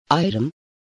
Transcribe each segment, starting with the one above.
Ayrım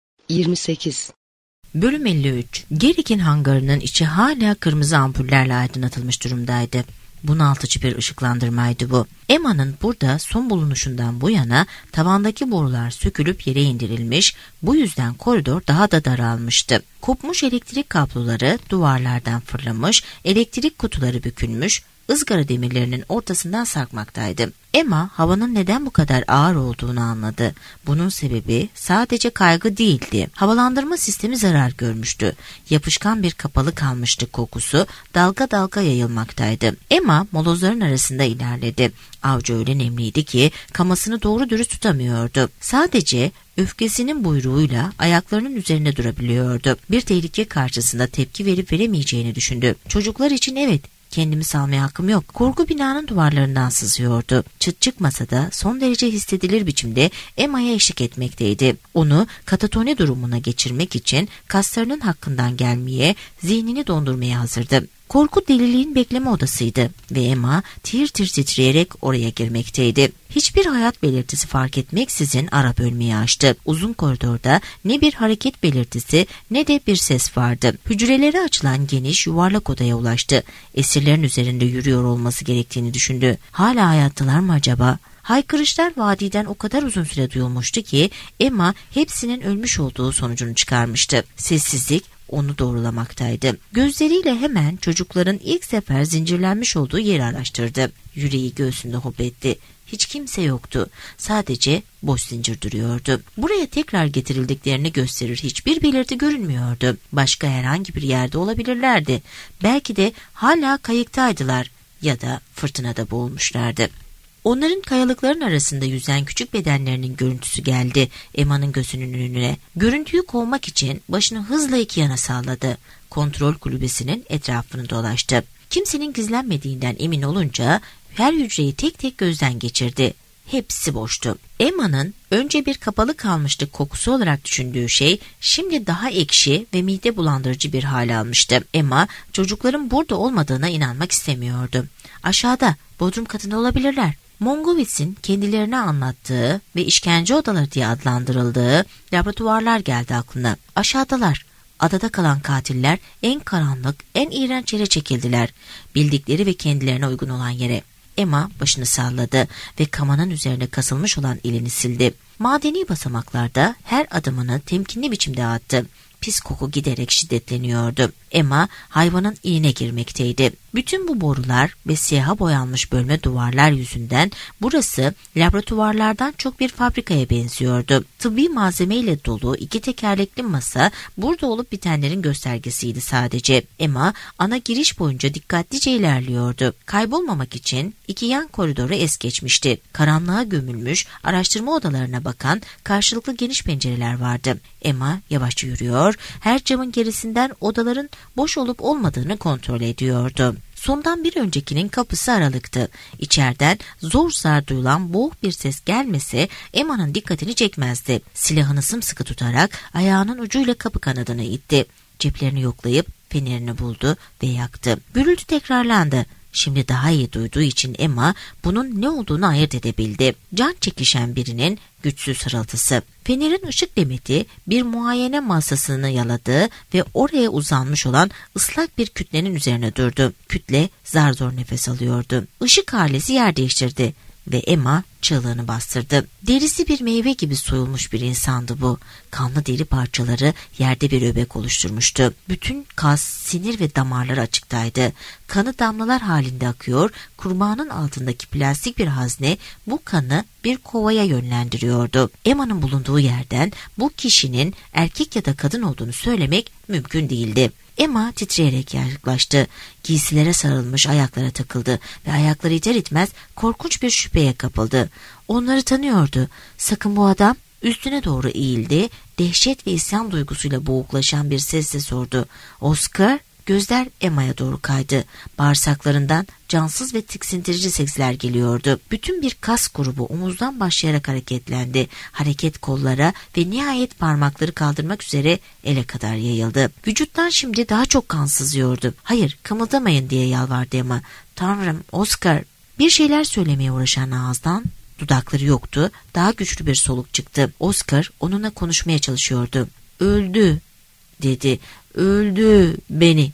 28. Bölüm 53. Gerik'in hangarının içi hala kırmızı ampullerle aydınlatılmış durumdaydı. Bunaltıcı bir ışıklandırmaydı bu. Emma'nın burada son bulunuşundan bu yana tavandaki borular sökülüp yere indirilmiş, bu yüzden koridor daha da daralmıştı. Kopmuş elektrik kabloları duvarlardan fırlamış, elektrik kutuları bükülmüş, ızgara demirlerinin ortasından sarkmaktaydı. Emma havanın neden bu kadar ağır olduğunu anladı. Bunun sebebi sadece kaygı değildi. Havalandırma sistemi zarar görmüştü. Yapışkan bir kapalı kalmışlık kokusu dalga dalga yayılmaktaydı. Emma molozların arasında ilerledi. Avcı öyle nemliydi ki kamasını doğru dürüst tutamıyordu. Sadece öfkesinin buyruğuyla ayaklarının üzerinde durabiliyordu. Bir tehlike karşısında tepki verip veremeyeceğini düşündü. Çocuklar için evet, kendimi salmaya hakkım yok. Korku binanın duvarlarından sızıyordu. Çıt çıkmasa da son derece hissedilir biçimde Emma'ya eşlik etmekteydi. Onu katatoni durumuna geçirmek için kaslarının hakkından gelmeye, zihnini dondurmaya hazırdı. Korku deliliğin bekleme odasıydı ve Emma tir tir titreyerek oraya girmekteydi. Hiçbir hayat belirtisi fark etmeksizin ara bölmeyi açtı. Uzun koridorda ne bir hareket belirtisi ne de bir ses vardı. Hücreleri açılan geniş yuvarlak odaya ulaştı. Esirlerin üzerinde yürüyor olması gerektiğini düşündü. Hala hayattalar mı acaba? Haykırışlar vadiden o kadar uzun süre duyulmuştu ki Emma hepsinin ölmüş olduğu sonucunu çıkarmıştı. Sessizlik onu doğrulamaktaydı. Gözleriyle hemen çocukların ilk sefer zincirlenmiş olduğu yeri araştırdı. Yüreği göğsünde hopletti. Hiç kimse yoktu. Sadece boş zincir duruyordu. Buraya tekrar getirildiklerini gösterir hiçbir belirti görünmüyordu. Başka herhangi bir yerde olabilirlerdi. Belki de hala kayıktaydılar ya da fırtınada boğulmuşlardı. Onların kayalıkların arasında yüzen küçük bedenlerinin görüntüsü geldi Emma'nın gözünün önüne. Görüntüyü kovmak için başını hızla iki yana salladı. Kontrol kulübesinin etrafını dolaştı. Kimsenin gizlenmediğinden emin olunca her hücreyi tek tek gözden geçirdi. Hepsi boştu. Emma'nın önce bir kapalı kalmışlık kokusu olarak düşündüğü şey şimdi daha ekşi ve mide bulandırıcı bir hal almıştı. Emma çocukların burada olmadığına inanmak istemiyordu. Aşağıda bodrum katında olabilirler. Mongowitz'in kendilerine anlattığı ve işkence odaları diye adlandırıldığı laboratuvarlar geldi aklına. Aşağıdalar. Adada kalan katiller en karanlık, en iğrenç yere çekildiler. Bildikleri ve kendilerine uygun olan yere. Emma başını salladı ve kamanın üzerine kasılmış olan elini sildi. Madeni basamaklarda her adımını temkinli biçimde attı. Pis koku giderek şiddetleniyordu. Emma hayvanın iğne girmekteydi. Bütün bu borular ve siyaha boyanmış bölme duvarlar yüzünden burası laboratuvarlardan çok bir fabrikaya benziyordu. Tıbbi malzemeyle dolu iki tekerlekli masa burada olup bitenlerin göstergesiydi sadece. Emma ana giriş boyunca dikkatlice ilerliyordu. Kaybolmamak için iki yan koridoru es geçmişti. Karanlığa gömülmüş araştırma odalarına bakan karşılıklı geniş pencereler vardı. Emma yavaşça yürüyor, her camın gerisinden odaların boş olup olmadığını kontrol ediyordu. Sondan bir öncekinin kapısı aralıktı. İçeriden zor zar duyulan boğuk bir ses gelmese Emma'nın dikkatini çekmezdi. Silahını sımsıkı tutarak ayağının ucuyla kapı kanadını itti. Ceplerini yoklayıp fenerini buldu ve yaktı. Gürültü tekrarlandı. Şimdi daha iyi duyduğu için Emma bunun ne olduğunu ayırt edebildi. Can çekişen birinin güçsüz hırıltısı. Fenerin ışık demeti bir muayene masasını yaladı ve oraya uzanmış olan ıslak bir kütlenin üzerine durdu. Kütle zar zor nefes alıyordu. Işık halesi yer değiştirdi ve Emma çığlığını bastırdı. Derisi bir meyve gibi soyulmuş bir insandı bu. Kanlı deri parçaları yerde bir öbek oluşturmuştu. Bütün kas, sinir ve damarları açıktaydı. Kanı damlalar halinde akıyor, kurbanın altındaki plastik bir hazne bu kanı bir kovaya yönlendiriyordu. Emma'nın bulunduğu yerden bu kişinin erkek ya da kadın olduğunu söylemek mümkün değildi. Emma titreyerek yaklaştı. Giysilere sarılmış ayaklara takıldı ve ayakları iter itmez korkunç bir şüpheye kapıldı. Onları tanıyordu. Sakın bu adam. Üstüne doğru eğildi. Dehşet ve isyan duygusuyla boğuklaşan bir sesle sordu. Oscar? Gözler Emma'ya doğru kaydı. Bağırsaklarından cansız ve tiksindirici sesler geliyordu. Bütün bir kas grubu omuzdan başlayarak hareketlendi. Hareket kollara ve nihayet parmakları kaldırmak üzere ele kadar yayıldı. Vücuttan şimdi daha çok kan sızıyordu. Hayır, kımıldamayın diye yalvardı Emma. Tanrım, Oscar. Bir şeyler söylemeye uğraşan ağızdan Dudakları yoktu, daha güçlü bir soluk çıktı. Oscar onunla konuşmaya çalışıyordu. "Öldü," dedi. "Öldü beni.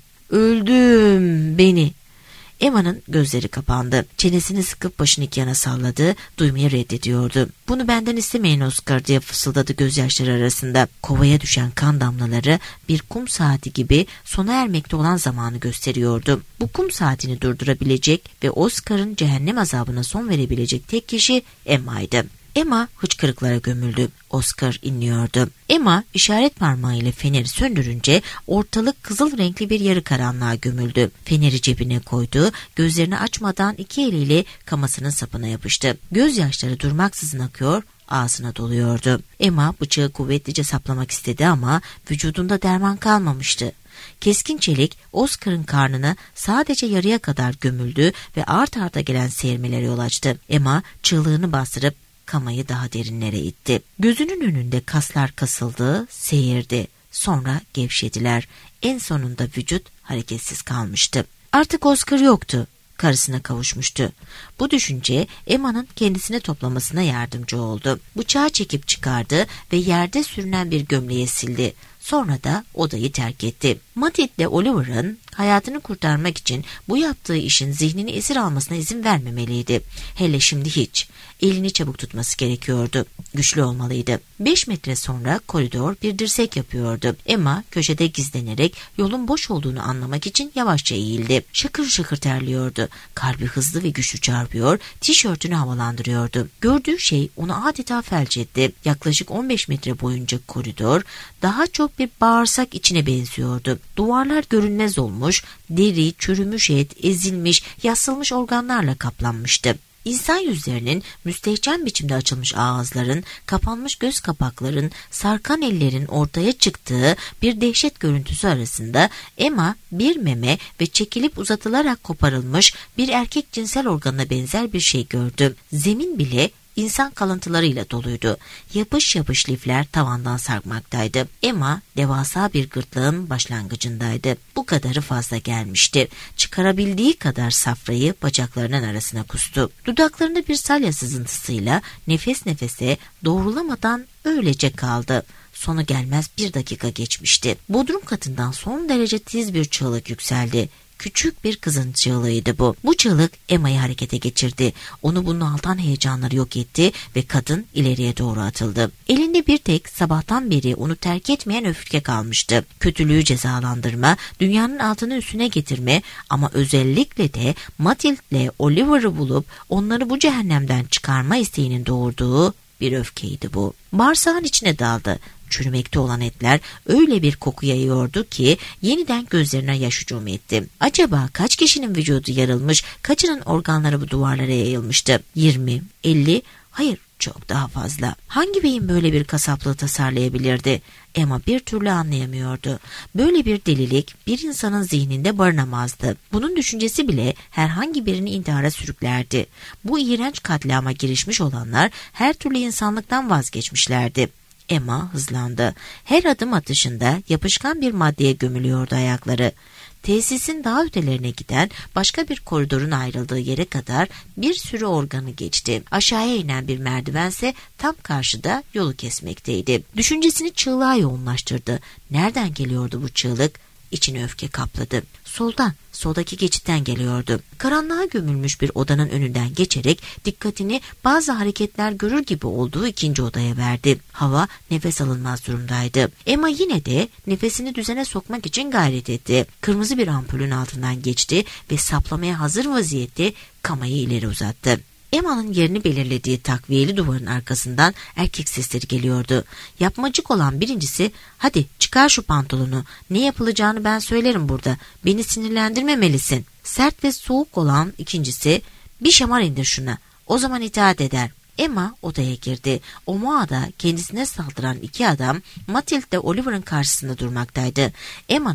Öldüm beni." Emma'nın gözleri kapandı. Çenesini sıkıp başını iki yana salladı. Duymayı reddediyordu. "Bunu benden istemeyin Oscar," diye fısıldadı gözyaşları arasında. Kovaya düşen kan damlaları bir kum saati gibi sona ermekte olan zamanı gösteriyordu. Bu kum saatini durdurabilecek ve Oscar'ın cehennem azabına son verebilecek tek kişi Emma'ydı. Emma hıçkırıklara gömüldü. Oscar inliyordu. Emma işaret parmağıyla feneri söndürünce ortalık kızıl renkli bir yarı karanlığa gömüldü. Feneri cebine koydu, gözlerini açmadan iki eliyle kamasının sapına yapıştı. Gözyaşları durmaksızın akıyor, ağzına doluyordu. Emma bıçağı kuvvetlice saplamak istedi ama vücudunda derman kalmamıştı. Keskin çelik Oscar'ın karnına sadece yarıya kadar gömüldü ve art arda gelen seyirmelere yol açtı. Emma çığlığını bastırıp kamayı daha derinlere itti. Gözünün önünde kaslar kasıldı, seyirdi. Sonra gevşediler. En sonunda vücut hareketsiz kalmıştı. Artık Oscar yoktu. Karısına kavuşmuştu. Bu düşünce Emma'nın kendisini toplamasına yardımcı oldu. Bıçağı çekip çıkardı ve yerde sürünen bir gömleğe sildi. Sonra da odayı terk etti. Matilda Oliver'ın hayatını kurtarmak için bu yaptığı işin zihnini esir almasına izin vermemeliydi. Hele şimdi hiç. Elini çabuk tutması gerekiyordu. Güçlü olmalıydı. 5 metre sonra koridor bir dirsek yapıyordu. Emma köşede gizlenerek yolun boş olduğunu anlamak için yavaşça eğildi. Şakır şakır terliyordu. Kalbi hızlı ve güçlü çarpıyor, tişörtünü havalandırıyordu. Gördüğü şey onu adeta felç etti. Yaklaşık 15 metre boyunca koridor daha çok bir bağırsak içine benziyordu. Duvarlar görünmez olmuş, deri, çürümüş et, ezilmiş, yassılmış organlarla kaplanmıştı. İnsan yüzlerinin müstehcen biçimde açılmış ağızların, kapanmış göz kapakların, sarkan ellerin ortaya çıktığı bir dehşet görüntüsü arasında Emma bir meme ve çekilip uzatılarak koparılmış bir erkek cinsel organına benzer bir şey gördü. Zemin bile İnsan kalıntılarıyla doluydu. Yapış yapış lifler tavandan sarkmaktaydı. Emma devasa bir gırtlağın başlangıcındaydı. Bu kadarı fazla gelmişti. Çıkarabildiği kadar safrayı bacaklarının arasına kustu. Dudaklarında bir salya sızıntısıyla nefes nefese doğrulamadan öylece kaldı. Sonu gelmez bir dakika geçmişti. Bodrum katından son derece tiz bir çığlık yükseldi. Küçük bir kızın çığlığıydı bu. Bu çığlık Emma'yı harekete geçirdi. Onu bunaltan heyecanları yok etti ve kadın ileriye doğru atıldı. Elinde bir tek sabahtan beri onu terk etmeyen öfke kalmıştı. Kötülüğü cezalandırma, dünyanın altını üstüne getirme ama özellikle de Matild'le Oliver'ı bulup onları bu cehennemden çıkarma isteğinin doğurduğu bir öfkeydi bu. Bağırsağın içine daldı. Çürümekte olan etler öyle bir koku yayıyordu ki yeniden gözlerine yaş hücum etti. Acaba kaç kişinin vücudu yarılmış, kaçının organları bu duvarlara yayılmıştı? 20, 50, hayır çok daha fazla. Hangi beyin böyle bir kasaplığı tasarlayabilirdi? Emma bir türlü anlayamıyordu. Böyle bir delilik bir insanın zihninde barınamazdı. Bunun düşüncesi bile herhangi birini intihara sürüklerdi. Bu iğrenç katliama girişmiş olanlar her türlü insanlıktan vazgeçmişlerdi. Emma hızlandı. Her adım atışında yapışkan bir maddeye gömülüyordu ayakları. Tesisin daha ötelerine giden başka bir koridorun ayrıldığı yere kadar bir sürü organı geçti. Aşağıya inen bir merdivense tam karşıda yolu kesmekteydi. Düşüncesini çığlığa yoğunlaştırdı. Nereden geliyordu bu çığlık? İçini öfke kapladı. Soldan, soldaki geçitten geliyordu. Karanlığa gömülmüş bir odanın önünden geçerek dikkatini bazı hareketler görür gibi olduğu ikinci odaya verdi. Hava nefes alınmaz durumdaydı. Emma yine de nefesini düzene sokmak için gayret etti. Kırmızı bir ampulün altından geçti ve saplamaya hazır vaziyette kamayı ileri uzattı. Emma'nın yerini belirlediği takviyeli duvarın arkasından erkek sesleri geliyordu. Yapmacık olan birincisi, "Hadi çıkar şu pantolonu. Ne yapılacağını ben söylerim burada. Beni sinirlendirmemelisin." Sert ve soğuk olan ikincisi, "Bir şamar indir şuna. O zaman itaat eder." Emma odaya girdi. O mağada kendisine saldıran iki adam Matilda Oliver'ın karşısında durmaktaydı. Emma'nın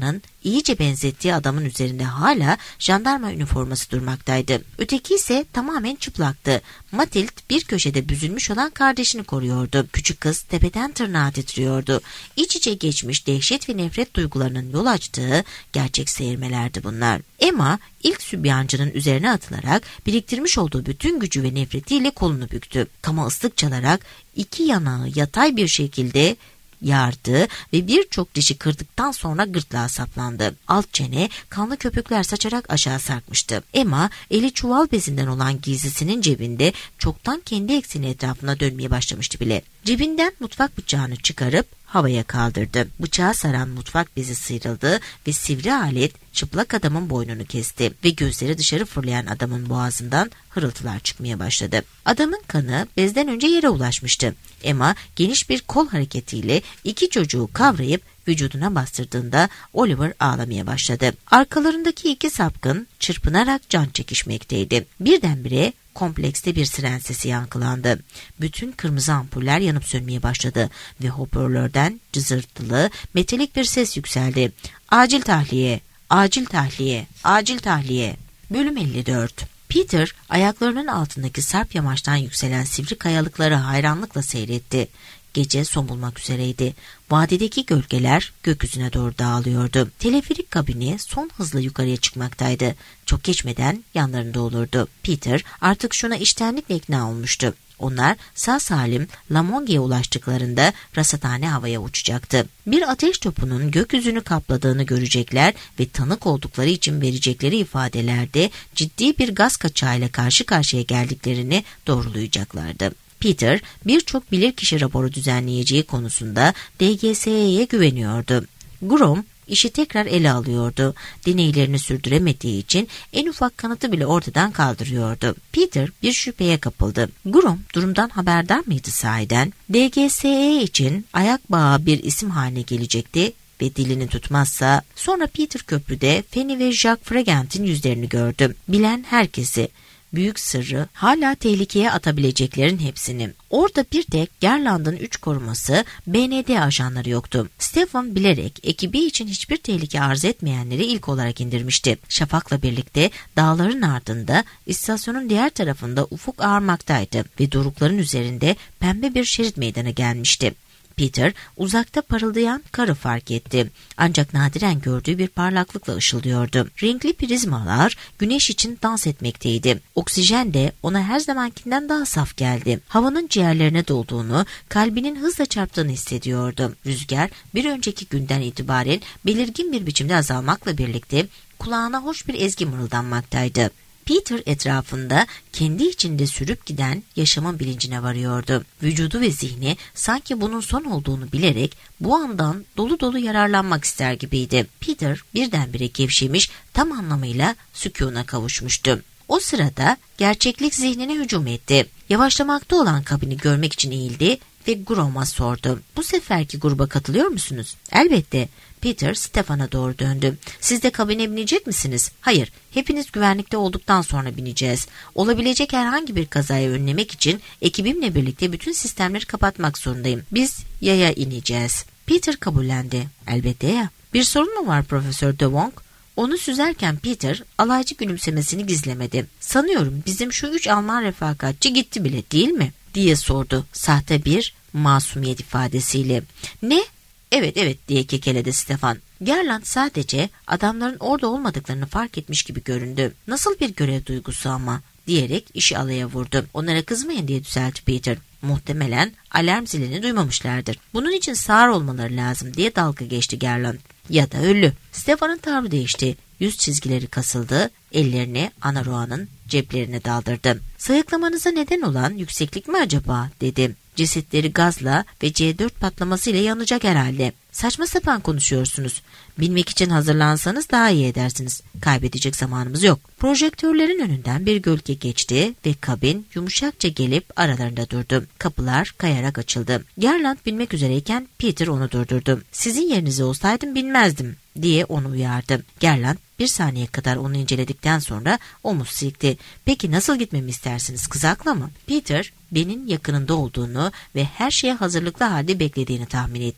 iyice benzettiği adamın üzerinde hala jandarma üniforması durmaktaydı. Öteki ise tamamen çıplaktı. Matilde bir köşede büzülmüş olan kardeşini koruyordu. Küçük kız tepeden tırnağa titriyordu. İç içe geçmiş dehşet ve nefret duygularının yol açtığı gerçek seyirmelerdi bunlar. Emma ilk sübyancının üzerine atılarak biriktirmiş olduğu bütün gücü ve nefretiyle kolunu büktü. Kama ıslık çalarak iki yanağı yatay bir şekilde yardı ve birçok dişi kırdıktan sonra gırtlağa saplandı. Alt çene kanlı köpükler saçarak aşağı sarkmıştı. Emma eli çuval bezinden olan giysisinin cebinde çoktan kendi ekseni etrafına dönmeye başlamıştı bile. Cebinden mutfak bıçağını çıkarıp havaya kaldırdı. Bıçağı saran mutfak bezi sıyrıldı ve sivri alet çıplak adamın boynunu kesti ve gözleri dışarı fırlayan adamın boğazından hırıltılar çıkmaya başladı. Adamın kanı bezden önce yere ulaşmıştı. Emma geniş bir kol hareketiyle iki çocuğu kavrayıp vücuduna bastırdığında Oliver ağlamaya başladı. Arkalarındaki iki sapkın çırpınarak can çekişmekteydi. Birdenbire komplekste bir siren sesi yankılandı. Bütün kırmızı ampuller yanıp sönmeye başladı ve hoparlörden cızırtılı, metalik bir ses yükseldi. Acil tahliye, acil tahliye, acil tahliye. Bölüm 54. Peter ayaklarının altındaki sarp yamaçtan yükselen sivri kayalıkları hayranlıkla seyretti. Gece son bulmak üzereydi. Vadideki gölgeler gökyüzüne doğru dağılıyordu. Teleferik kabini son hızla yukarıya çıkmaktaydı. Çok geçmeden yanlarında olurdu. Peter artık şuna içtenlikle ikna olmuştu. Onlar sağ salim Lamonge'ye ulaştıklarında rasathane havaya uçacaktı. Bir ateş topunun gökyüzünü kapladığını görecekler ve tanık oldukları için verecekleri ifadelerde ciddi bir gaz kaçağıyla karşı karşıya geldiklerini doğrulayacaklardı. Peter birçok bilirkişi raporu düzenleyeceği konusunda DGS'ye güveniyordu. Grom işi tekrar ele alıyordu. Deneylerini sürdüremediği için en ufak kanıtı bile ortadan kaldırıyordu. Peter bir şüpheye kapıldı. Grom durumdan haberdar mıydı sahiden? DGSE için ayak bağı bir isim haline gelecekti ve dilini tutmazsa. Sonra Peter köprüde Fanny ve Jacques Fregent'in yüzlerini gördü. Bilen herkesi, büyük sırrı, hala tehlikeye atabileceklerin hepsini. Orada bir tek Gerland'ın 3 koruması BND ajanları yoktu. Stefan bilerek ekibi için hiçbir tehlike arz etmeyenleri ilk olarak indirmişti. Şafak'la birlikte dağların ardında istasyonun diğer tarafında ufuk ağarmaktaydı ve dorukların üzerinde pembe bir şerit meydana gelmişti. Peter uzakta parıldayan karı fark etti. Ancak nadiren gördüğü bir parlaklıkla ışıldıyordu. Renkli prizmalar güneş için dans etmekteydi. Oksijen de ona her zamankinden daha saf geldi. Havanın ciğerlerine dolduğunu, kalbinin hızla çarptığını hissediyordu. Rüzgar bir önceki günden itibaren belirgin bir biçimde azalmakla birlikte kulağına hoş bir ezgi mırıldanmaktaydı. Peter etrafında kendi içinde sürüp giden yaşamın bilincine varıyordu. Vücudu ve zihni sanki bunun son olduğunu bilerek bu andan dolu dolu yararlanmak ister gibiydi. Peter birdenbire gevşemiş, tam anlamıyla sükûna kavuşmuştu. O sırada gerçeklik zihnine hücum etti. Yavaşlamakta olan kabini görmek için eğildi ve Grom'a sordu. Bu seferki gruba katılıyor musunuz? Elbette. Peter Stefan'a doğru döndü. Siz de kabine binecek misiniz? Hayır, hepiniz güvenlikte olduktan sonra bineceğiz. Olabilecek herhangi bir kazayı önlemek için ekibimle birlikte bütün sistemleri kapatmak zorundayım. Biz yaya ineceğiz. Peter kabullendi. Elbette ya. Bir sorun mu var Profesör de Wong? Onu süzerken Peter alaycı gülümsemesini gizlemedi. Sanıyorum bizim şu 3 Alman refakatçi gitti bile, değil mi? Diye sordu sahte bir masumiyet ifadesiyle. Ne? Evet diye kekeledi Stefan. Gerland sadece adamların orada olmadıklarını fark etmiş gibi göründü. Nasıl bir görev duygusu ama diyerek işi alaya vurdu. Onlara kızmayın diye düzeltti Peter. Muhtemelen alarm zilini duymamışlardır. Bunun için sağır olmaları lazım diye dalga geçti Gerland. Ya da ölü. Stefan'ın tavrı değişti. Yüz çizgileri kasıldı. Ellerini Anaroa'nın ceplerine daldırdı. Sayıklamanıza neden olan yükseklik mi acaba dedi. Cesetleri gazla ve C4 patlamasıyla yanacak herhalde. Saçma sapan konuşuyorsunuz. Bilmek için hazırlansanız daha iyi edersiniz. Kaybedecek zamanımız yok. Projektörlerin önünden bir gölge geçti ve kabin yumuşakça gelip aralarında durdu. Kapılar kayarak açıldı. Gerland binmek üzereyken Peter onu durdurdu. Sizin yerinizde olsaydım binmezdim diye onu uyardı. Gerland bir saniye kadar onu inceledikten sonra omuz silkti. Peki nasıl gitmemi istersiniz, kızakla mı? Peter Ben'in yakınında olduğunu ve her şeye hazırlıklı halde beklediğini tahmin etti.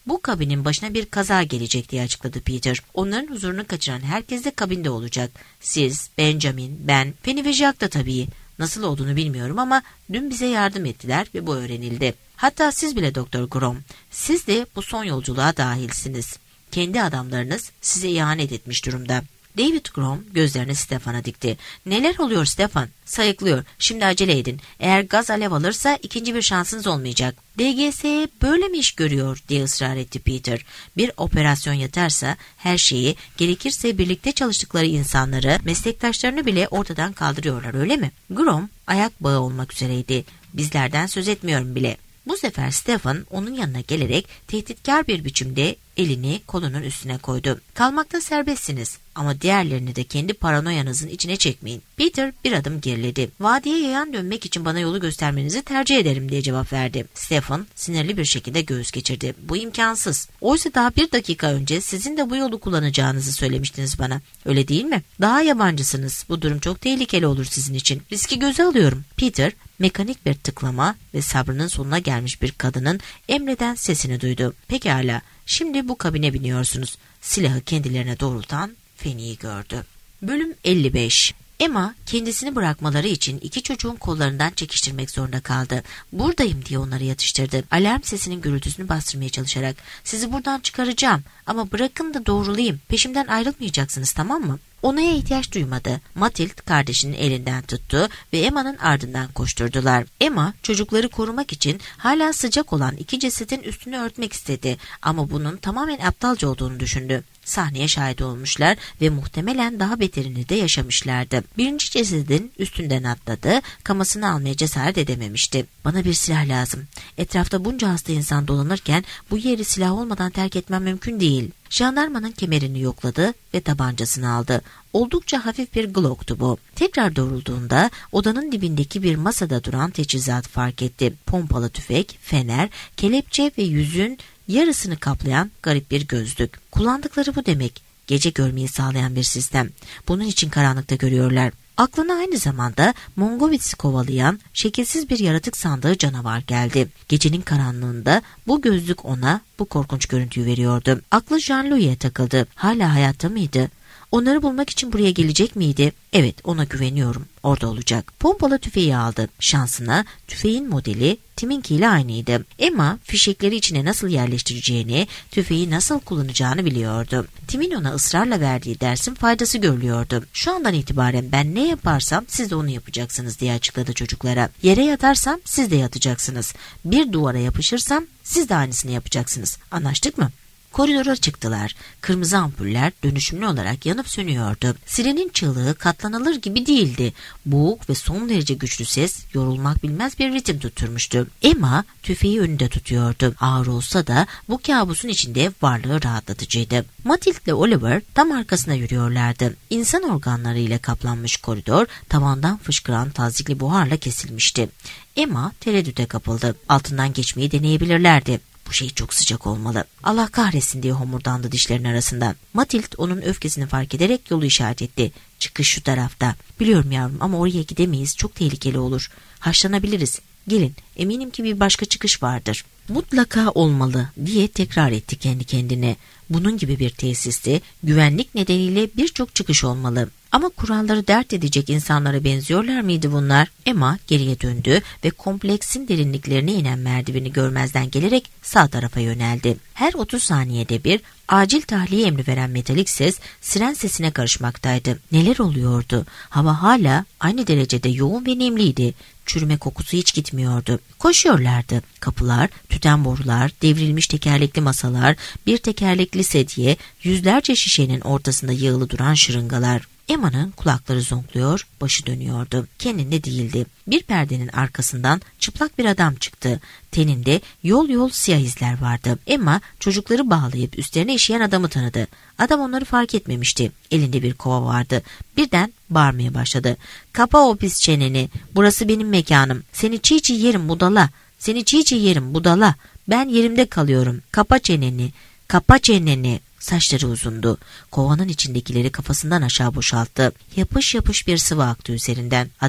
Bu kabinin başına bir kaza gelecek diye açıkladı Peter. Onların huzurunu kaçıran herkes de kabinde olacak. Siz, Benjamin, ben, Penny ve Jack da tabii. Nasıl olduğunu bilmiyorum ama dün bize yardım ettiler ve bu öğrenildi. Hatta siz bile Doktor Grom. Siz de bu son yolculuğa dahilsiniz. Kendi adamlarınız size ihanet etmiş durumda. David Grom gözlerini Stefan'a dikti. Neler oluyor Stefan? Sayıklıyor. Şimdi acele edin. Eğer gaz alev alırsa ikinci bir şansınız olmayacak. DGS böyle mi iş görüyor diye ısrar etti Peter. Bir operasyon yatarsa her şeyi, gerekirse birlikte çalıştıkları insanları, meslektaşlarını bile ortadan kaldırıyorlar, öyle mi? Grom ayak bağı olmak üzereydi. Bizlerden söz etmiyorum bile. Bu sefer Stefan onun yanına gelerek tehditkar bir biçimde elini kolunun üstüne koydu. Kalmakta serbestsiniz ama diğerlerini de kendi paranoyanızın içine çekmeyin. Peter bir adım geriledi. Vadiye yayan dönmek için bana yolu göstermenizi tercih ederim diye cevap verdi. Stefan sinirli bir şekilde göğüs geçirdi. Bu imkansız. Oysa daha bir dakika önce sizin de bu yolu kullanacağınızı söylemiştiniz bana. Öyle değil mi? Daha yabancısınız. Bu durum çok tehlikeli olur sizin için. Riski göze alıyorum. Peter mekanik bir tıklama ve sabrının sonuna gelmiş bir kadının emreden sesini duydu. Pekala. Şimdi bu kabine biniyorsunuz. Silahı kendilerine doğrultan Fanny'yi gördü. Bölüm 55. Emma kendisini bırakmaları için iki çocuğun kollarından çekiştirmek zorunda kaldı. Buradayım diye onları yatıştırdı. Alarm sesinin gürültüsünü bastırmaya çalışarak. Sizi buradan çıkaracağım ama bırakın da doğrulayayım. Peşimden ayrılmayacaksınız, tamam mı? Onaya ihtiyaç duymadı. Matilde kardeşinin elinden tuttu ve Emma'nın ardından koşturdular. Emma çocukları korumak için hala sıcak olan iki cesedin üstünü örtmek istedi ama bunun tamamen aptalca olduğunu düşündü. Sahneye şahit olmuşlar ve muhtemelen daha beterini de yaşamışlardı. Birinci cesedin üstünden atladı, kamasını almaya cesaret edememişti. Bana bir silah lazım. Etrafta bunca hasta insan dolanırken bu yeri silah olmadan terk etmem mümkün değil. Jandarmanın kemerini yokladı ve tabancasını aldı. Oldukça hafif bir Glock'tu bu. Tekrar doğrulduğunda odanın dibindeki bir masada duran teçhizat fark etti. Pompalı tüfek, fener, kelepçe ve yüzün yarısını kaplayan garip bir gözlük. Kullandıkları bu demek. Gece görmeyi sağlayan bir sistem. Bunun için karanlıkta görüyorlar. Aklına aynı zamanda Mongowitz'i kovalayan şekilsiz bir yaratık sandığı canavar geldi. Gecenin karanlığında bu gözlük ona bu korkunç görüntüyü veriyordu. Aklı Jean-Louis'e takıldı. Hala hayatta mıydı? Onları bulmak için buraya gelecek miydi? Evet, ona güveniyorum. Orada olacak. Pompalı tüfeği aldı. Şansına tüfeğin modeli Tim'inkiyle aynıydı. Emma fişekleri içine nasıl yerleştireceğini, tüfeği nasıl kullanacağını biliyordu. Tim'in ona ısrarla verdiği dersin faydası görülüyordu. Şu andan itibaren ben ne yaparsam siz de onu yapacaksınız diye açıkladı çocuklara. Yere yatarsam siz de yatacaksınız. Bir duvara yapışırsam siz de aynısını yapacaksınız. Anlaştık mı? Koridora çıktılar. Kırmızı ampuller dönüşümlü olarak yanıp sönüyordu. Sirenin çığlığı katlanılır gibi değildi. Boğuk ve son derece güçlü ses yorulmak bilmez bir ritim tutturmuştu. Emma tüfeği önünde tutuyordu. Ağır olsa da bu kabusun içinde varlığı rahatlatıcıydı. Matilde ile Oliver tam arkasına yürüyorlardı. İnsan organlarıyla kaplanmış koridor tavandan fışkıran tazikli buharla kesilmişti. Emma tereddüte kapıldı. Altından geçmeyi deneyebilirlerdi. Bu şey çok sıcak olmalı. Allah kahretsin diye homurdandı dişlerin arasından. Matilde onun öfkesini fark ederek yolu işaret etti. Çıkış şu tarafta. Biliyorum yavrum ama oraya gidemeyiz. Çok tehlikeli olur. Haşlanabiliriz. Gelin. Eminim ki bir başka çıkış vardır. Mutlaka olmalı diye tekrar etti kendi kendine. Bunun gibi bir tesiste güvenlik nedeniyle birçok çıkış olmalı. Ama kuralları dert edecek insanlara benziyorlar mıydı bunlar? Emma geriye döndü ve kompleksin derinliklerine inen merdiveni görmezden gelerek sağ tarafa yöneldi. Her 30 saniyede bir acil tahliye emri veren metalik ses siren sesine karışmaktaydı. Neler oluyordu? Hava hala aynı derecede yoğun ve nemliydi. Çürüme kokusu hiç gitmiyordu. Koşuyorlardı. Kapılar, tüten borular, devrilmiş tekerlekli masalar, bir tekerlekli sedye, yüzlerce şişenin ortasında yığılı duran şırıngalar. Emma'nın kulakları zonkluyor, başı dönüyordu. Kendinde değildi. Bir perdenin arkasından çıplak bir adam çıktı. Teninde yol yol siyah izler vardı. Emma çocukları bağlayıp üstlerine işeyen adamı tanıdı. Adam onları fark etmemişti. Elinde bir kova vardı. Birden bağırmaya başladı. Kapa o pis çeneni. Burası benim mekanım. Seni çiğ çiğ yerim budala. Seni çiğ çiğ yerim budala. Ben yerimde kalıyorum. Kapa çeneni. Kapa çeneni. Saçları uzundu. Kovanın içindekileri kafasından aşağı boşalttı. Yapış yapış bir sıvı aktı üzerinden. Adam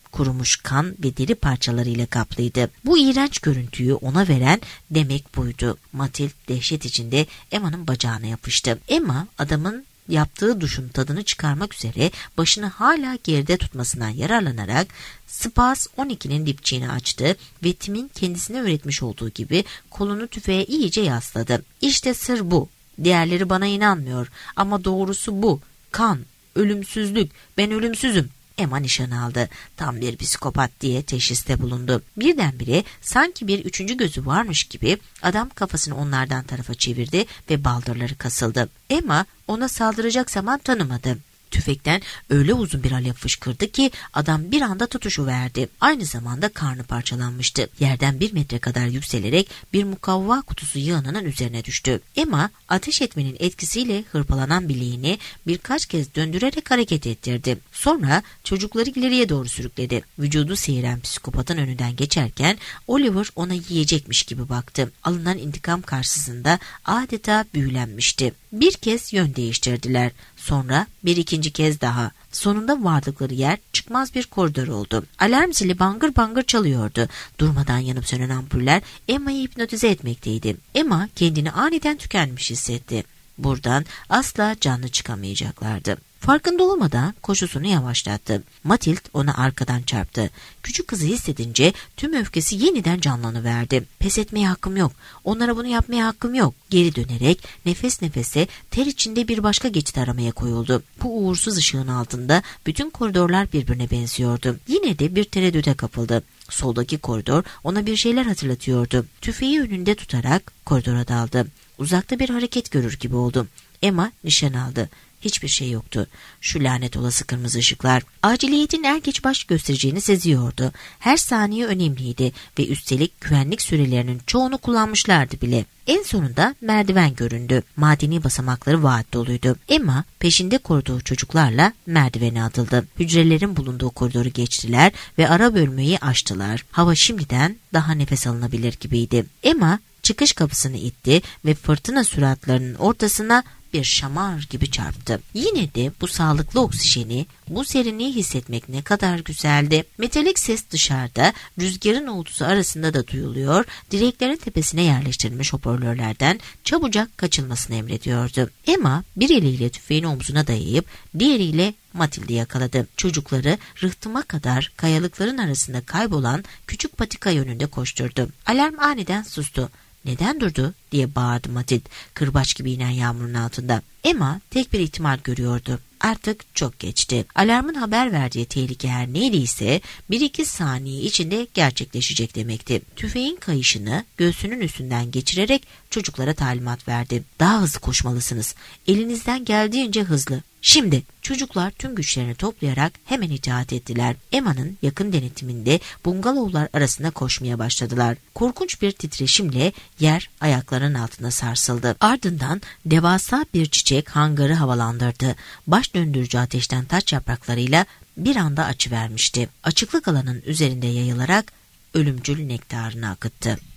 kurumuş kan ve deri parçalarıyla kaplıydı. Bu iğrenç görüntüyü ona veren demek buydu. Matilda dehşet içinde Emma'nın bacağına yapıştı. Emma adamın yaptığı duşun tadını çıkarmak üzere başını hala geride tutmasından yararlanarak Spas 12'nin dipçiğini açtı ve Tim'in kendisine öğretmiş olduğu gibi kolunu tüfeğe iyice yasladı. İşte sır bu. Diğerleri bana inanmıyor ama doğrusu bu. Kan, ölümsüzlük, ben ölümsüzüm. Emma nişan aldı. Tam bir psikopat diye teşhiste bulundu. Birdenbire sanki bir üçüncü gözü varmış gibi adam kafasını onlardan tarafa çevirdi ve baldırları kasıldı. Emma ona saldıracak zaman tanımadı. Tüfekten öyle uzun bir alev fışkırdı ki adam bir anda tutuşuverdi. Aynı zamanda karnı parçalanmıştı. Yerden 1 metre kadar yükselerek bir mukavva kutusu yığınının üzerine düştü. Emma ateş etmenin etkisiyle hırpalanan bileğini birkaç kez döndürerek hareket ettirdi. Sonra çocukları ileriye doğru sürükledi. Vücudu seyiren psikopatın önünden geçerken Oliver ona yiyecekmiş gibi baktı. Alınan intikam karşısında adeta büyülenmişti. Bir kez yön değiştirdiler. Sonra bir ikinci kez daha. Sonunda vardıkları yer çıkmaz bir koridor oldu. Alarm zili bangır bangır çalıyordu. Durmadan yanıp sönen ampuller Emma'yı hipnotize etmekteydi. Emma kendini aniden tükenmiş hissetti. Buradan asla canlı çıkamayacaklardı. Farkında olmadan koşusunu yavaşlattı. Matilda ona arkadan çarptı. Küçük kızı hissedince tüm öfkesi yeniden canlanıverdi. Pes etmeye hakkım yok. Onlara bunu yapmaya hakkım yok. Geri dönerek nefes nefese ter içinde bir başka geçit aramaya koyuldu. Bu uğursuz ışığın altında bütün koridorlar birbirine benziyordu. Yine de bir tereddüte kapıldı. Soldaki koridor ona bir şeyler hatırlatıyordu. Tüfeği önünde tutarak koridora daldı. Uzakta bir hareket görür gibi oldu. Emma nişan aldı. Hiçbir şey yoktu. Şu lanet olası kırmızı ışıklar. Aciliyetin er geç baş göstereceğini seziyordu. Her saniye önemliydi ve üstelik güvenlik sürelerinin çoğunu kullanmışlardı bile. En sonunda merdiven göründü. Madeni basamakları vaat doluydu. Emma peşinde koruduğu çocuklarla merdivene atıldı. Hücrelerin bulunduğu koridoru geçtiler ve ara bölmeyi açtılar. Hava şimdiden daha nefes alınabilir gibiydi. Emma çıkış kapısını itti ve fırtına süratlerinin ortasına bir şamar gibi çarptı. Yine de bu sağlıklı oksijeni, bu serinliği hissetmek ne kadar güzeldi. Metalik ses dışarıda, rüzgarın uğultusu arasında da duyuluyor, direklerin tepesine yerleştirilmiş hoparlörlerden çabucak kaçılmasını emrediyordu. Emma bir eliyle tüfeğini omzuna dayayıp diğeriyle Matilda'yı yakaladı. Çocukları rıhtıma kadar kayalıkların arasında kaybolan küçük patika yönünde koşturdu. Alarm aniden sustu. "Neden durdu?" diye bağırdı Matilda, kırbaç gibi inen yağmurun altında. Emma tek bir ihtimal görüyordu. Artık çok geçti. Alarmın haber verdiği tehlike her neydiyse 1-2 saniye içinde gerçekleşecek demekti. Tüfeğin kayışını göğsünün üstünden geçirerek çocuklara talimat verdi. "Daha hızlı koşmalısınız. Elinizden geldiğince hızlı. Şimdi." Çocuklar tüm güçlerini toplayarak hemen itaat ettiler. Emma'nın yakın denetiminde bungalovlar arasında koşmaya başladılar. Korkunç bir titreşimle yer ayaklarının altına sarsıldı. Ardından devasa bir çiçek hangarı havalandırdı. Baş döndürücü ateşten taç yapraklarıyla bir anda açıvermişti. Açıklık alanın üzerinde yayılarak ölümcül nektarını akıttı.